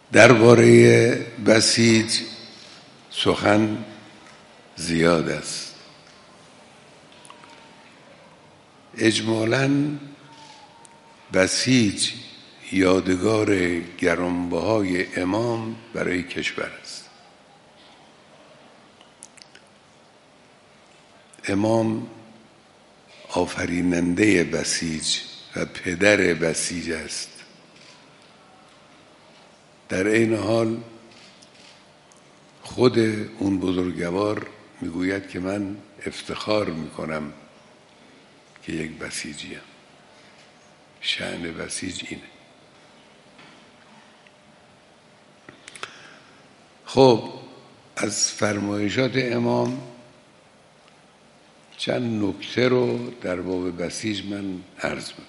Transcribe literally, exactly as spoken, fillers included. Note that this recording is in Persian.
درباره بسیج سخن زیاد است. اجمالاً بسیج یادگار گرانبهای امام برای کشور است. امام آفریننده بسیج و پدر بسیج است. در این حال خود اون بزرگوار میگوید که من افتخار میکنم که یک بسیجیم. شأن بسیج اینه. خب از فرمایشات امام چند نکته رو در باب بسیج من عرض میکنم.